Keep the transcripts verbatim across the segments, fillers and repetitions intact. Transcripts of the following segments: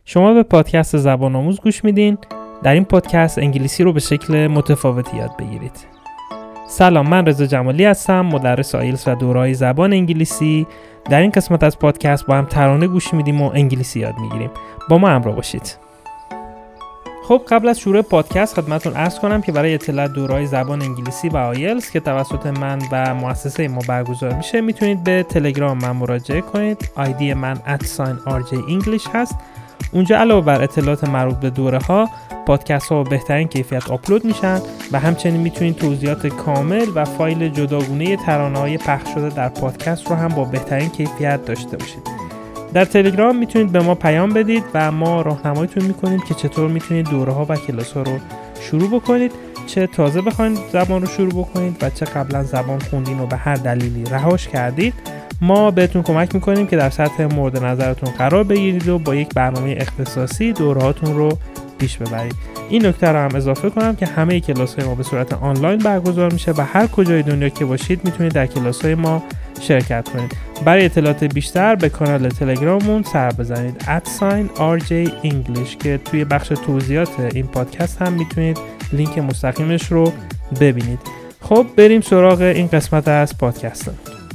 شما به پادکست زبان آموز گوش میدین. در این پادکست انگلیسی رو به شکل متفاوتی یاد بگیرید. سلام، من رضا جمالی هستم، مدرس آیلتس و دوره‌های زبان انگلیسی. در این قسمت از پادکست با هم ترانه گوش میدیم و انگلیسی یاد میگیریم. با ما همراه باشید. خب قبل از شروع پادکست خدمتتون عرض کنم که برای اطلاع دوره‌های زبان انگلیسی و آیلتس که توسط من و مؤسسه ما برگزار میشه میتونید به تلگرام من مراجعه کنید. آیدی من ات ساین آر جی انگلیش هست. اونجا علاوه بر اطلاعات مربوط به دوره ها، پادکست ها با بهترین کیفیت آپلود میشن و همچنین میتونید توضیحات کامل و فایل جداگونه ترانه‌های پخش شده در پادکست رو هم با بهترین کیفیت داشته باشید. در تلگرام میتونید به ما پیام بدید و ما راهنماییتون میکنیم که چطور میتونید دوره ها و کلاس ها رو شروع بکنید، چه تازه بخواید زبان رو شروع بکنید و چه قبلا زبان خوندین و به هر دلیلی رهاش کردید. ما بهتون کمک میکنیم که در سطح مورد نظرتون قرار بگیرید و با یک برنامه اختصاصی دورهاتون رو پیش ببرید. این نکته رو هم اضافه کنم که همه کلاس‌های ما به صورت آنلاین برگزار میشه و هر کجای دنیا که باشید میتونید در کلاس‌های ما شرکت کنید. برای اطلاعات بیشتر به کانال تلگراممون سر بزنید ات ساین آر جی انگلیش که توی بخش توضیحات این پادکست هم میتونید لینک مستقیمش رو ببینید. خب بریم سراغ این قسمت از پادکست.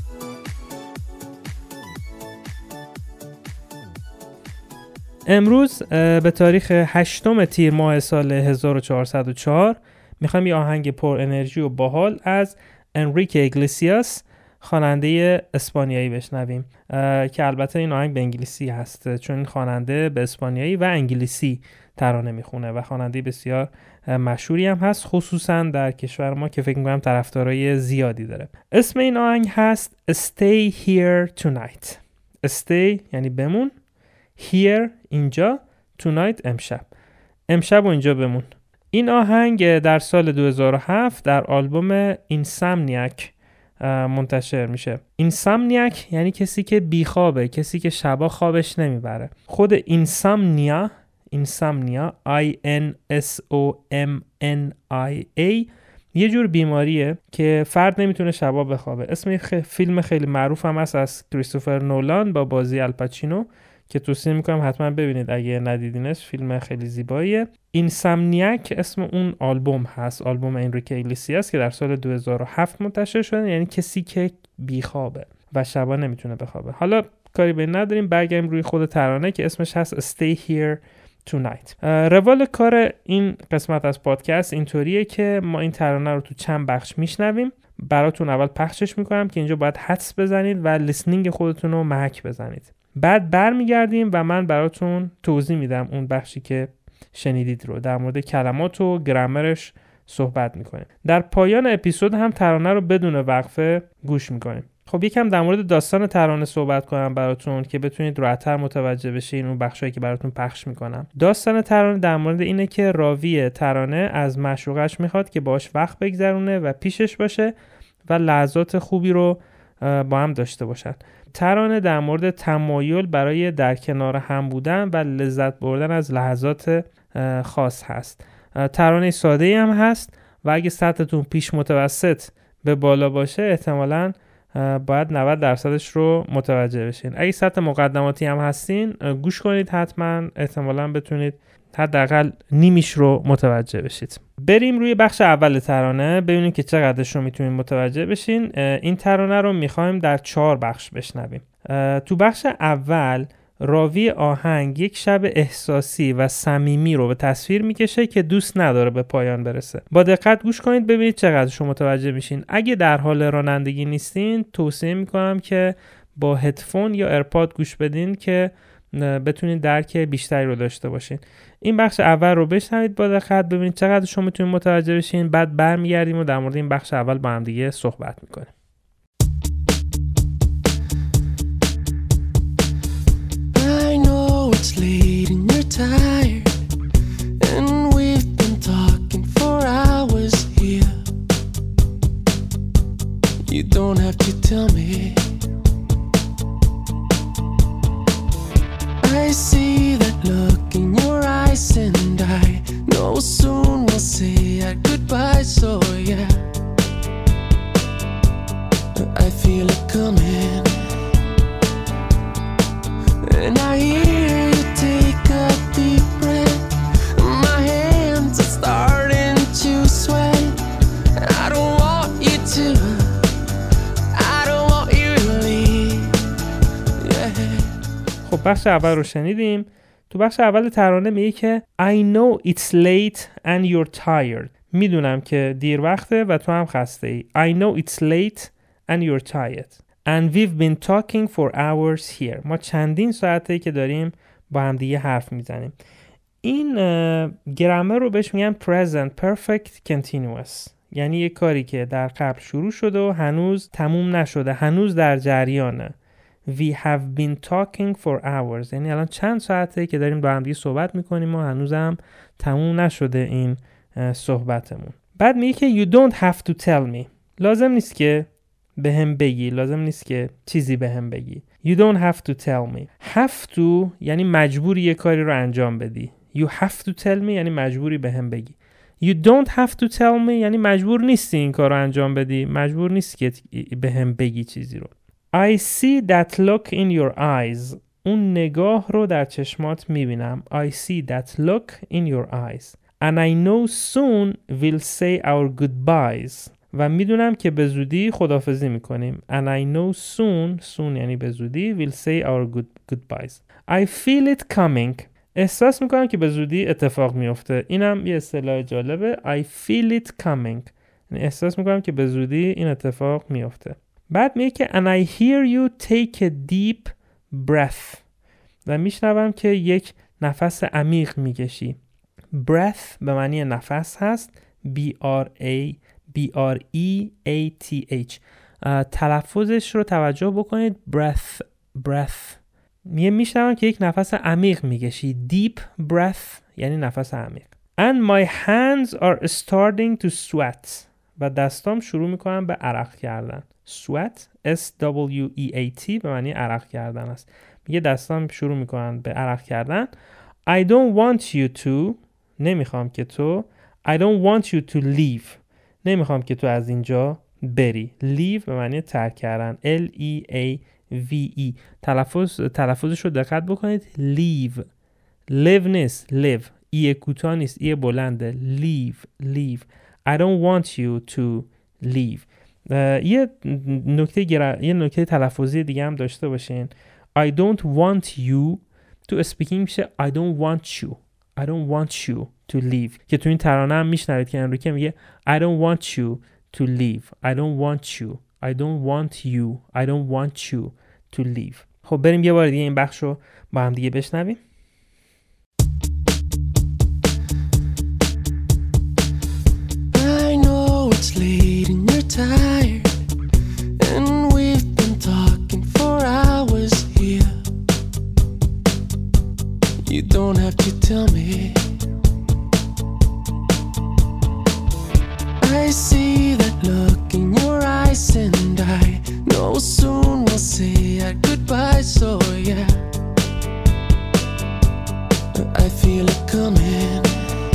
امروز به تاریخ هشتم تیر ماه سال هزار و چهارصد و چهار میخوایم یه آهنگ پر انرژی و باحال از انریکه ایگلیسیاس، خواننده اسپانیایی بشنویم که البته این آهنگ به انگلیسی هست چون این خواننده به اسپانیایی و انگلیسی ترانه میخونه و خواننده بسیار مشهوری هم هست، خصوصا در کشور ما که فکر میکنم طرفدارای زیادی داره. اسم این آهنگ هست Stay Here Tonight. Stay یعنی بمون، Here اینجا، Tonight امشب. امشب و اینجا بمون. این آهنگ در سال دو هزار و هفت در آلبوم اینسامنیاک منتشر میشه. اینسامنیاک یعنی کسی که بیخوابه، کسی که شبا خوابش نمیبره. خود اینسامنیا، اینسامنیا I N S O M N I A یه جور بیماریه که فرد نمیتونه شبا بخوابه. اسم خ... فیلم خیلی معروف هم هست از کریستوفر نولان با بازی الپاچینو که توصیه میکنم حتما ببینید اگه ندیدینش، فیلم خیلی زیباییه. اینسامنیاک اسم اون آلبوم هست، آلبوم انریکه ایگلیسیاس که در سال دو هزار و هفت منتشر شده، یعنی کسی که بیخوابه و شبا نمیتونه بخوابه. حالا کاری به نداریم، برگردیم روی خود ترانه که اسمش هست Stay Here Tonight. روال کار این قسمت از پادکست اینطوریه که ما این ترانه رو تو چند بخش میشنویم، براتون اول پخشش میکنم که اینجا باید حدس بزنید و لیسنینگ خودتون رو محک بزنید. بعد برمیگردیم و من براتون توضیح میدم اون بخشی که شنیدید رو، در مورد کلمات و گرامرش صحبت میکنیم. در پایان اپیزود هم ترانه رو بدون وقفه گوش میکنیم. خب یکم در مورد داستان ترانه صحبت کنم براتون که بتونید راحت‌تر متوجه بشین اون بخشایی که براتون پخش میکنم. داستان ترانه در مورد اینه که راوی ترانه از معشوقش میخواد که باهاش وقت بگذرونه و پیشش باشه و لحظات خوبی رو با هم داشته باشن. ترانه در مورد تمایل برای در کنار هم بودن و لذت بردن از لحظات خاص هست. ترانه ساده‌ای هم هست و اگه سطحتون پیش متوسط به بالا باشه احتمالاً باید نود درصدش رو متوجه بشین. اگه سطح مقدماتی هم هستین گوش کنید، حتما احتمالاً بتونید حداقل نیمیش رو متوجه بشید. بریم روی بخش اول ترانه ببینیم که چقدرش رو میتونید متوجه بشین. این ترانه رو میخوایم در چهار بخش بشنویم. تو بخش اول راوی آهنگ یک شب احساسی و صمیمی رو به تصویر میکشه که دوست نداره به پایان برسه. با دقت گوش کنید ببینید چقدرش رو متوجه میشین. اگه در حال رانندگی نیستین توصیه میکنم که با هدفون یا ایرپاد گوش بدین که بتونید درک بیشتری رو داشته باشین. این بخش اول رو بشنوید با دقت ببینید چقدر شما میتونید متوجه بشین، بعد برمیگردیم و در مورد این بخش اول با هم دیگه صحبت میکنیم. I know it's late and you're tired and we've been talking for hours here. You don't have to tell me. I see that look in your eyes and I know soon we'll say our goodbye, so yeah, I feel it coming and I hear you take بخش اول رو شنیدیم. تو بخش اول ترانه میگه که I know it's late and you're tired. میدونم که دیر وقته و تو هم خسته ای. I know it's late and you're tired. And we've been talking for hours here. ما چندین ساعته که داریم با هم دیگه حرف میزنیم. این گرامر رو بهش میگن present perfect continuous. یعنی یه کاری که در قبل شروع شده و هنوز تموم نشده، هنوز در جریانه. We have been talking for hours. یعنی الان چند ساعته که داریم با هم دیگه صحبت میکنیم و هنوزم تموم نشده این صحبتمون. بعد میگه که you don't have to tell me. لازم نیست که به هم بگی، لازم نیست که چیزی به هم بگی. You don't have to tell me. Have to یعنی مجبوری یه کاری رو انجام بدی. You have to tell me یعنی مجبوری به هم بگی. You don't have to tell me یعنی مجبور نیستی این کار رو انجام بدی، مجبور نیستی که به هم بگی چیزی رو. I see that look in your eyes. اون نگاه رو در چشمات میبینم. I see that look in your eyes. And I know soon we'll say our goodbyes. و میدونم که به زودی خداحافظی میکنیم. And I know soon, soon یعنی به زودی, we'll say our good, goodbyes. I feel it coming. احساس میکنم که به زودی اتفاق میفته. اینم یه اصطلاح جالبه. I feel it coming. یعنی احساس میکنم که به زودی این اتفاق میفته. بعد میگه که and I hear you take a deep breath. و میشنوم که یک نفس عمیق میکشی. breath به معنی نفس هست. B-R-A B-R-E-A-T-H. تلفظش رو توجه بکنید. breath breath. میگه میشنوم که یک نفس عمیق میکشی. deep breath یعنی نفس عمیق. and my hands are starting to sweat. و دستام شروع میکنم به عرق کردن. sweat S-W-E-A-T به معنی عرق کردن است. میگه دستام شروع میکنن به عرق کردن. I don't want you to. نمیخوام که تو. I don't want you to leave. نمیخوام که تو از اینجا بری. leave به معنی ترک کردن. L-E-A-V-E. تلفظ تلفظش رو دقت بکنید. leave. live نیست. live. ای کوتاه نیست. ای بلنده. leave. leave. I don't want you to leave. یه نکته گرا... یه نکته تلفظی دیگه هم داشته باشین. I don't want you to speaking میشه I don't want you. I don't want you to leave. که تو این ترانه هم میشنوید که انریکه میگه I don't want you to leave. I don't want you. I don't want you. I don't want you to leave. خب بریم یه بار دیگه این بخش رو با هم دیگه بشنویم. I know it's late and you're tired, and we've been talking for hours here. You don't have to tell me. I see that look in your eyes, and I know soon we'll say our goodbye. So yeah, I feel it coming,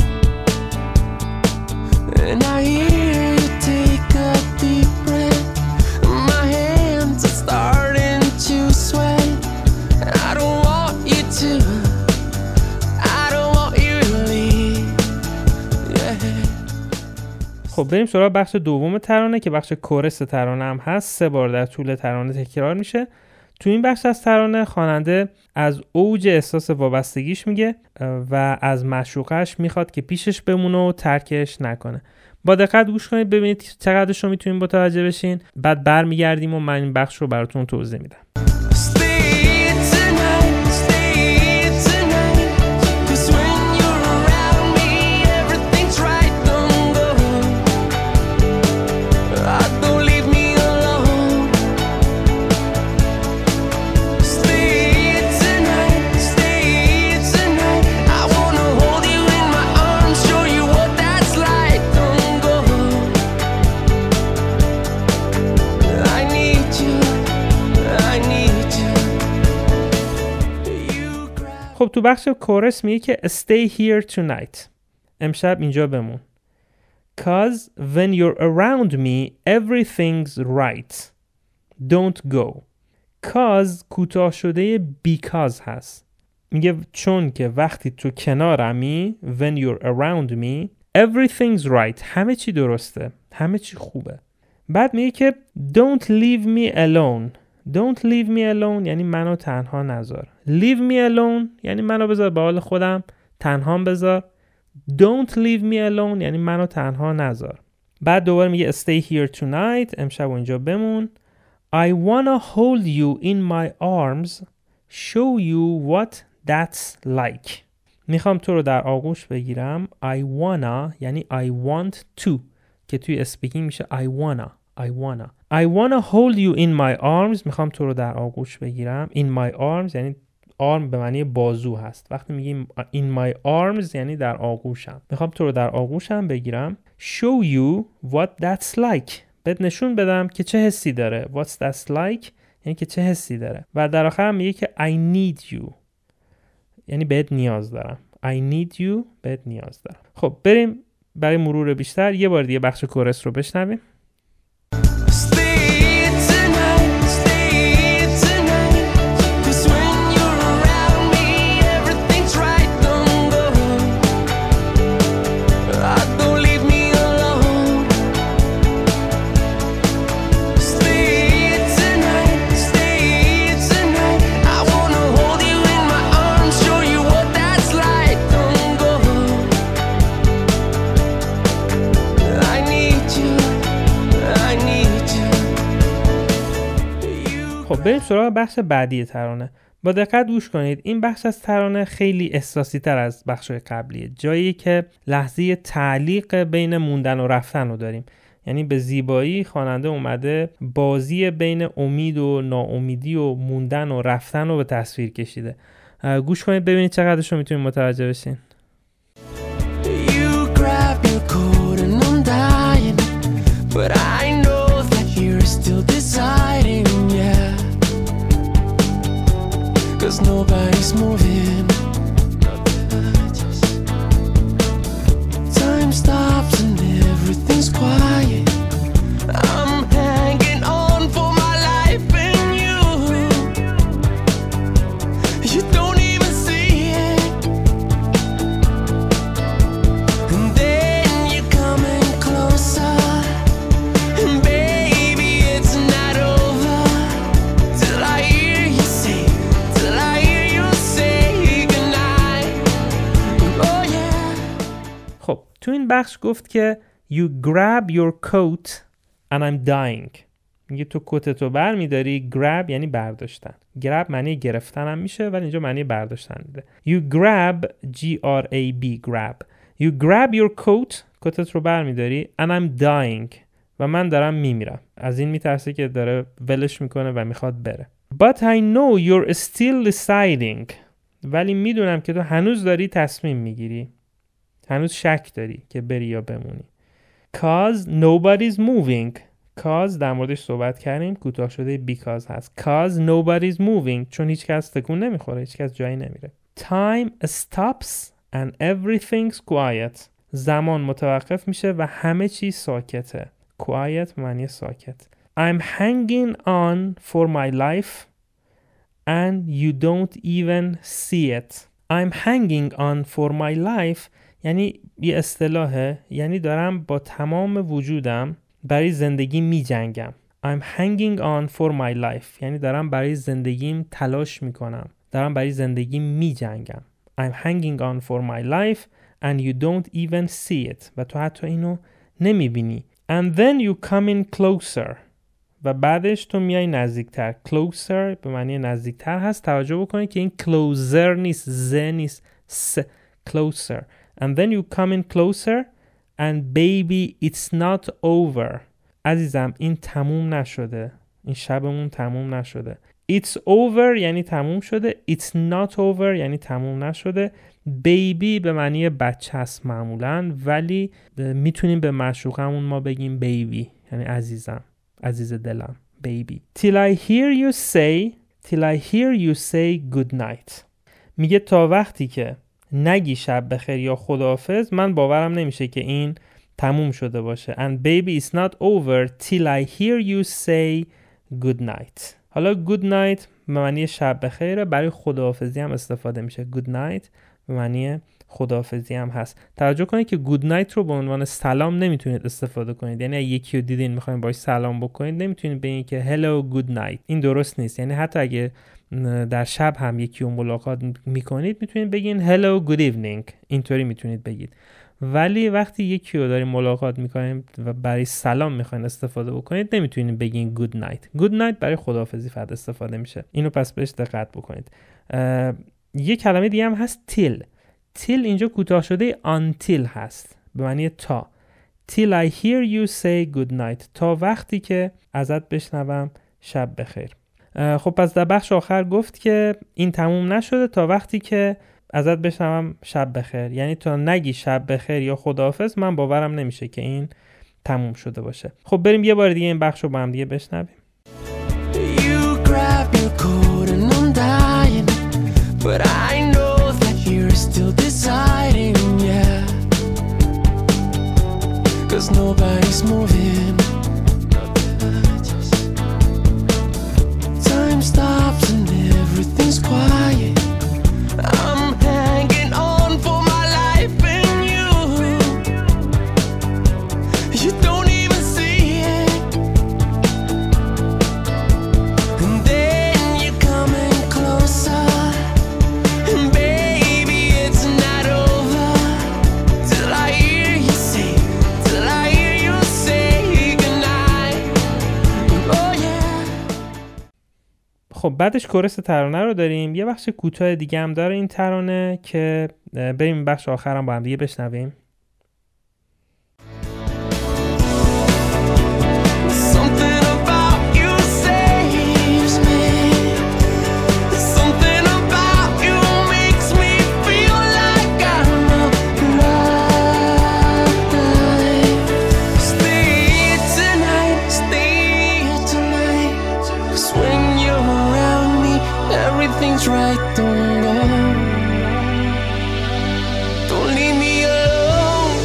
and I hear you take a deep breath. My hands are starting to sweat. I don't want you to. I don't want you to leave. Yeah. خب بریم سراغ بخش دوم ترانه که بخش کورس ترانه هم هست. سه بار در طول ترانه تکرار میشه. تو این بخش از ترانه خواننده از اوج احساس وابستگیش میگه و از معشوقش میخواد که پیشش بمونه و ترکش نکنه. با دقت گوش کنید ببینید چقدرش رو میتونید متوجه بشین. بعد برمیگردیم و من این بخش رو براتون توضیح میدم. خب تو بخش کورس میگه که stay here tonight. امشب اینجا بمون. Cause when you're around me everything's right. Don't go. Cause کوتاه شده because هست. میگه چون که وقتی تو کنارمی when you're around me everything's right. همه چی درسته. همه چی خوبه. بعد میگه که don't leave me alone. Don't leave me alone یعنی منو تنها نذار. leave me alone یعنی منو بذار به حال خودم، تنهام بذار. don't leave me alone یعنی منو تنها نذار. بعد دوباره میگه stay here tonight امشب اونجا بمون. I wanna hold you in my arms show you what that's like. میخوام تو رو در آغوش بگیرم. I wanna یعنی I want to که توی speaking میشه I wanna I wanna I wanna hold you in my arms. میخوام تو رو در آغوش بگیرم. in my arms یعنی arm به معنی بازو هست. وقتی میگیم in my arms یعنی در آغوشم. میخوام تو رو در آغوشم بگیرم. show you what that's like. بهت نشون بدم که چه حسی داره. what's that's like یعنی که چه حسی داره. و در آخر میگه که I need you یعنی بهت نیاز دارم. I need you بهت نیاز دارم. خب بریم برای مرور بیشتر یه بار دیگه بخش کورس رو بشنویم. خب بریم سراغ بخش بعدی ترانه. با دقت گوش کنید. این بخش از ترانه خیلی احساسی تر از بخش‌های قبلیه. جایی که لحظه تعلیق بین موندن و رفتن رو داریم. یعنی به زیبایی خواننده اومده بازی بین امید و ناامیدی و موندن و رفتن رو به تصویر کشیده. گوش کنید ببینید چقدرش رو میتونید متوجه بشین. You grab your coat and I'm dying, but I know that you're still deciding, yeah. Cause nobody's moving. Time stops and everything's quiet. I'm hanging on for my life and you. You don't even see it. And then you're coming closer. And baby, it's not over till I hear you say, till I hear you say goodnight. Oh yeah. خب تو این بخش گفت که You grab your coat and I'm dying. میگه تو کتتو بر میداری. grab یعنی برداشتن. grab معنی گرفتن هم میشه ولی اینجا معنی برداشتن میده. You grab G R A B grab. You grab your coat کتت رو بر میداری and I'm dying و من دارم میمیرم. از این میترسه که داره ولش میکنه و میخواد بره. But I know you're still deciding. ولی میدونم که تو هنوز داری تصمیم میگیری. هنوز شک داری که بری یا بمونی. Cause nobody's moving. Cause در موردش صحبت کردیم. کوتاه شده because هست. Cause nobody's moving. چون هیچ کس تکون نمیخوره. هیچ کس جایی نمیره. Time stops and everything's quiet. زمان متوقف میشه و همه چی ساکته. Quiet معنی ساکت. I'm hanging on for my life and you don't even see it. I'm hanging on for my life یعنی یه اصطلاحه، یعنی دارم با تمام وجودم برای زندگی می جنگم. I'm hanging on for my life یعنی دارم برای زندگیم تلاش می کنم. دارم برای زندگیم می جنگم. I'm hanging on for my life and you don't even see it و تو حتی اینو نمی بینی. And then you come in closer و بعدش تو میای نزدیکتر. Closer به معنی نزدیکتر هست. توجه بکنید که این closer نیست، ز نیست، س. Closer. And then you come in closer and baby it's not over. عزیزم این تموم نشده. این شبمون تموم نشده. It's over یعنی تموم شده. It's not over یعنی تموم نشده. Baby به معنی بچه هست معمولاً ولی میتونیم به معشوقمون ما بگیم baby یعنی عزیزم، عزیز دلم، baby. Till I hear you say till I hear you say good night. میگه تا وقتی که نگی شب بخیر یا خداحافظ من باورم نمیشه که این تموم شده باشه. And baby it's not over till I hear you say good night. حالا good night به معنی شب بخیره. برای خداحافظی هم استفاده میشه. good night به معنی خداحافظی هم هست. توجه کنید که good night رو به عنوان سلام نمیتونید استفاده کنید. یعنی یکی رو دیدین میخواین باهاش سلام بکنید نمیتونید بگید که hello good night. این درست نیست. یعنی حتی اگه در شب هم یکی رو ملاقات میکنید میتونید بگین hello good evening، اینطوری میتونید بگید. ولی وقتی یکی رو دارید ملاقات میکنید و برای سلام میخواین استفاده بکنید نمیتونید بگین good night. good night برای خداحافظی فقط استفاده میشه. اینو پس بهش دقت بکنید. یه کلمه دیگه هم هست till. till اینجا کوتاه شده until هست به معنی تا. till I hear you say good night، تا وقتی که ازت بشنوم شب بخیر. خب پس در بخش آخر گفت که این تموم نشده تا وقتی که ازت بشنوم شب بخیر، یعنی تا نگی شب بخیر یا خداحافظ من باورم نمیشه که این تموم شده باشه. خب بریم یه بار دیگه این بخش رو با هم دیگه بشنویم. You grab your coat and I'm dying, but I know that you're still deciding, yeah, 'cause nobody's moving. Time stops and everything's quiet. I'm hanging on for my life and you, you don't even see it. And then you're coming closer, and baby it's not over till I hear you say, till I hear you say goodnight. Oh yeah. خب بعدش کورس ترانه رو داریم. یه بخش کوتاه دیگه هم داره این ترانه که بریم بخش آخرم با هم دیگه بشنویم. Something about you saves me. Something about you makes me feel like I'm alive. Stay here tonight, stay here tonight. 'Cause when you're around me, everything's right. Don't go, don't leave me alone.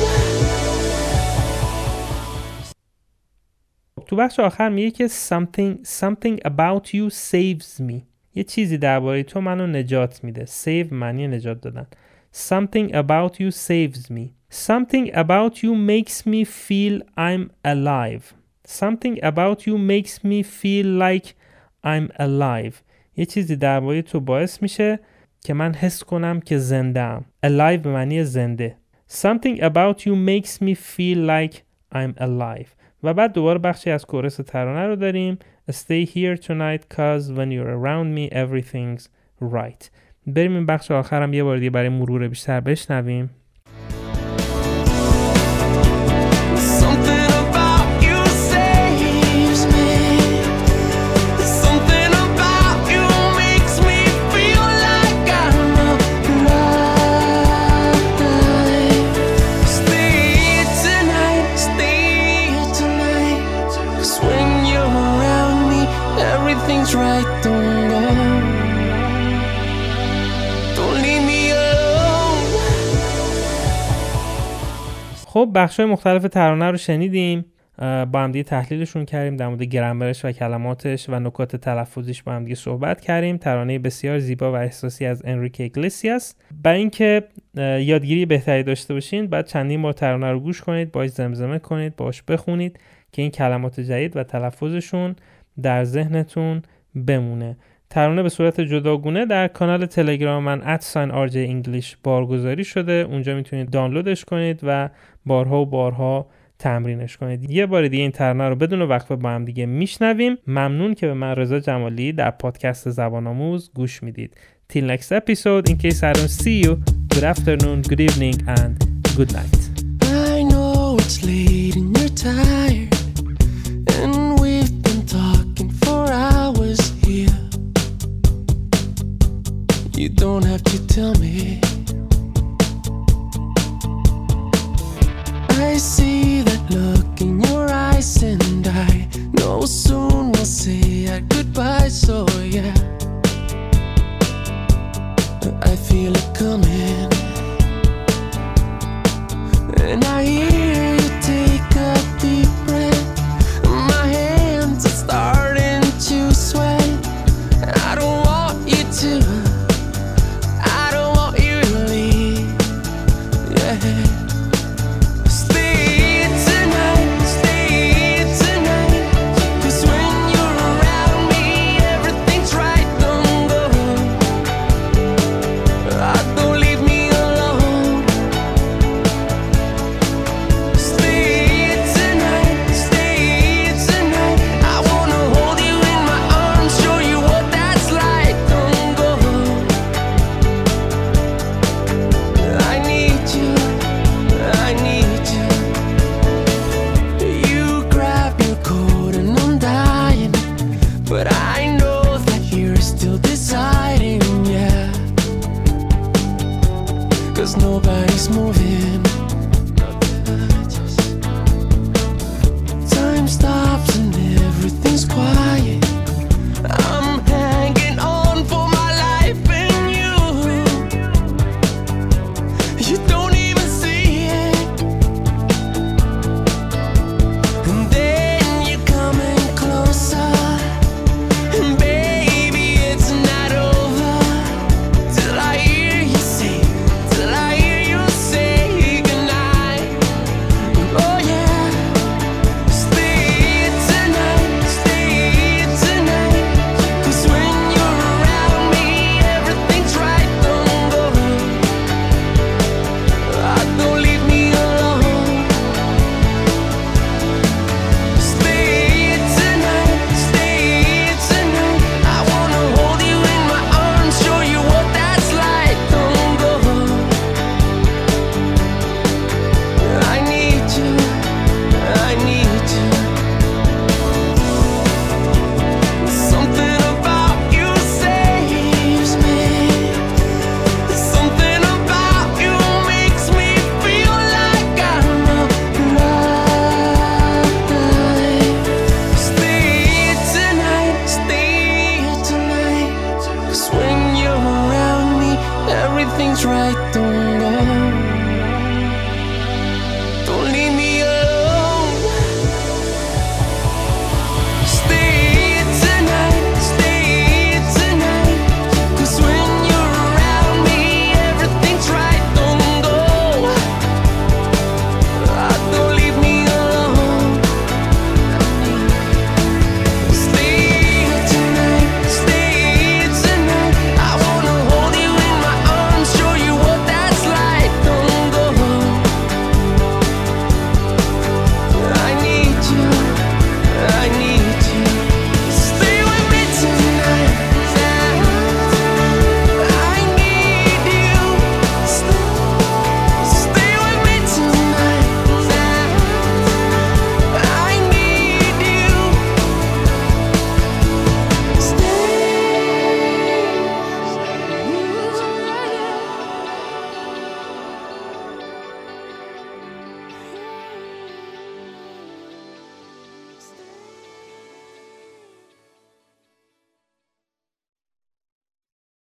تو بخش آخر میگه که something something about you saves me. یه چیزی درباره تو منو نجات میده. save معنی نجات دادن. Something about you saves me. Something about you makes me feel I'm alive. Something about you makes me feel like I'm alive. یه چیزی درباره تو باعث میشه که من حس کنم که زنده ام. alive به معنی زنده. Something about you makes me feel like I'm alive. و بعد دوباره بخشی از کورس ترانه رو داریم. Stay here tonight cause when you're around me everything's right. بریم این بخش آخرم یه بار دیگه برای مرور بیشتر بشنویم. Something about you saves me. Something about you makes me feel like I'm alive. Stay here tonight, stay here tonight. 'Cause when you're around me, everything's right. Don't go, don't leave me alone. خب بخش‌های مختلف ترانه رو شنیدیم، با هم دیگه تحلیلشون کردیم، در مورد گرامرش و کلماتش و نکات تلفظیش با هم دیگه صحبت کردیم. ترانه بسیار زیبا و احساسی از انریکه ایگلیسیاس. برای اینکه یادگیری بهتری داشته باشین بعد چندین بار ترانه رو گوش کنید، باهاش زمزمه کنید، باهاش بخونید که این کلمات جدید و تلفظشون در ذهنتون بمونه. ترانه به صورت جداگونه در کانال تلگرام من ات ساین آر جی انگلیش بارگذاری شده. اونجا میتونید دانلودش کنید و بارها و بارها تمرینش کنید. یه بار دیگه این ترانه رو بدون وقفه با هم دیگه میشنویم. ممنون که به من رضا جمالی در پادکست زبان آموز گوش میدید. Till next episode, in case I don't see you, good afternoon, good evening and good night. I know it's late and you're tired, and we've been talking for hours here. You don't have to tell me. I see that look in your eyes, and I know soon we'll say our goodbye. So yeah, I feel it coming, and I hear you take a deep breath. My hands are starting to sweat. I don't want you to, I don't want you 'cause nobody's moving. Time stops and everything's quiet. I'm hanging on for my life and you. You don't even see it. And then you're coming closer. And baby, it's not over till I hear you say, till I hear you say goodnight. Oh yeah, stay here tonight, stay here tonight. 'Cause when you're around me, everything's right. Don't go, ah, don't leave me alone. Stay here tonight, stay here tonight. I wanna hold you in my arms, show you what that's like. Don't go, I need you, I need you. Something about you saves me. Something about you makes me feel like I'm alive. Stay here tonight, stay here tonight. 'Cause when you're around me, everything's right. Don't go.